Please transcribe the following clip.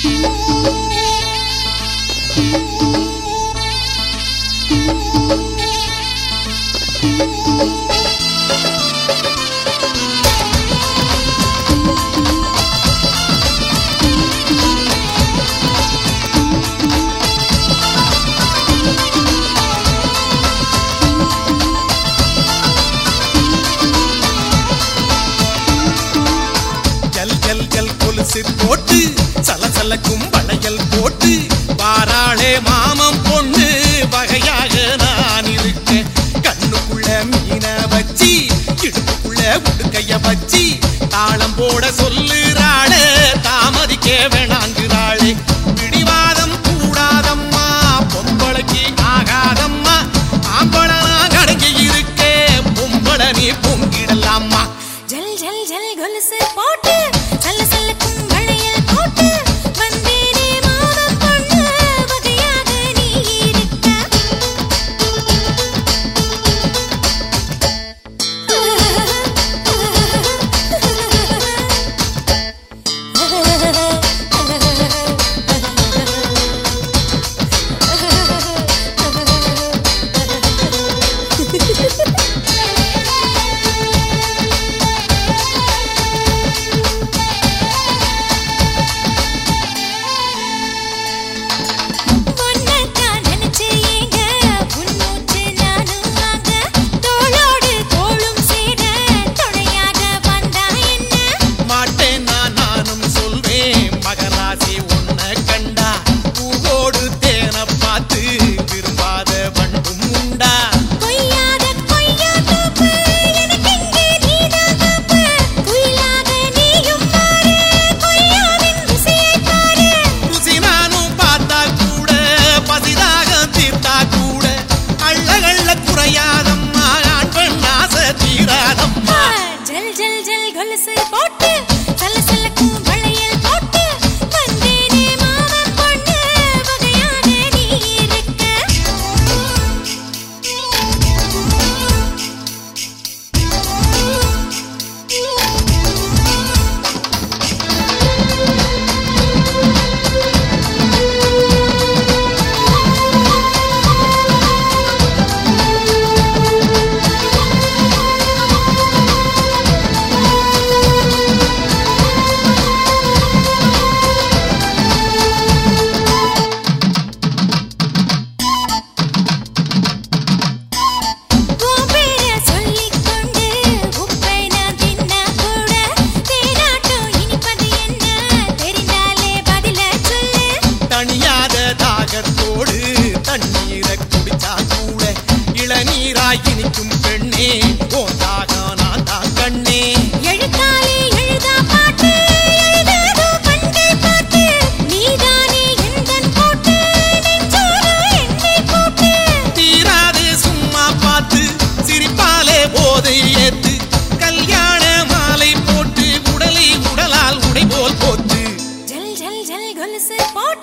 போட்டு சலசலக்கும் வளையல் போட்டு பாராளே மாமம் பொண்ணு வகையாக நான் இருக்கேன். கண்ணுக்குள்ள மீன வச்சி இடுப்புக்குள்ள உடுக்கைய வச்சி தாளம் போட சொல்லுறாளே தாமதிக்க வேணாங்கிறாளே. பிடிவாதம் கூடாதம்மா பொம்பளைக்கு ஆகாதம்மா ஆம்பள நான் அடங்கி இருக்கேன் பொம்பள நீ பொங்கிடலாமா. ஜல் ஜல் ஜல் கொலுசு போட்டு சலசலக்கும் வளையல் போட்டு வந்தேனே மாமம் பொண்ணு வகையாக நீ இருக்க. தண்ணீரை குடிச்சா கூட இளநீராய் இனிக்கும் பெண்ணே போதாக நான் தான் கண்ணே. எழுத்தாலே எழுதா பாட்டு எழுதாதோ கண்கள் பாட்டு நீதானே எந்தன் போட்டு நெஞ்சோடு என்னை போட்டு தீராதே சும்மா பார்த்து சிரிப்பாலே போதை ஏத்து கல்யாண மாலை போட்டு உடலை உடலால் உடை போல் போத்து ஜல் ஜல் ஜல் கொலுசு போட்டு